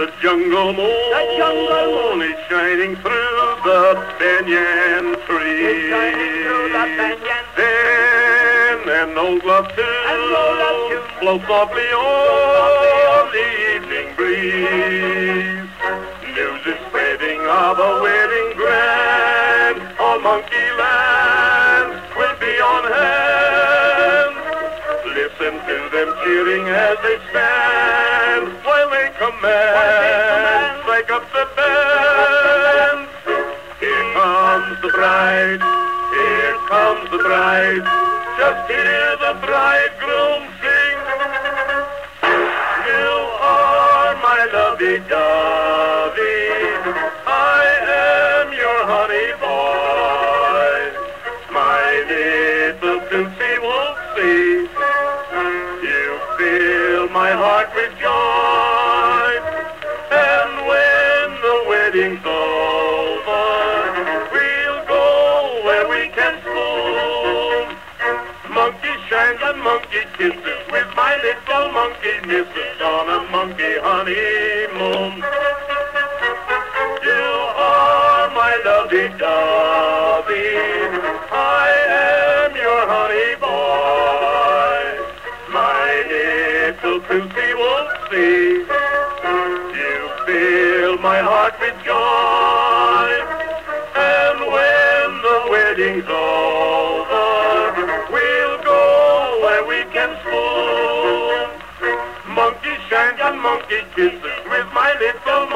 The jungle moon is shining through the banyan tree. Then an old love tune floats softly on the evening breeze. News is spreading of a wedding grand on Monkey Land. We'll be on hand. Listen to them cheering as they stand while they command. Strike up the band. Here comes the bride. Here comes the bride. Just hear the bridegroom sing. You are my lovey-dovey. I am your honey boy. My little Tootsie Wootsie. You fill my heart with joy. And when the wedding's over, we'll go where we can spoon. Monkey shines and monkey kisses with my little monkey missus on a monkey honeymoon. You are my lovey-dovey. I am your honey boy. My little Tootsie Wootsie. You fill my heart with joy. And when the wedding's over, we'll go where we can spoon. Monkey shines and monkey kisses with my little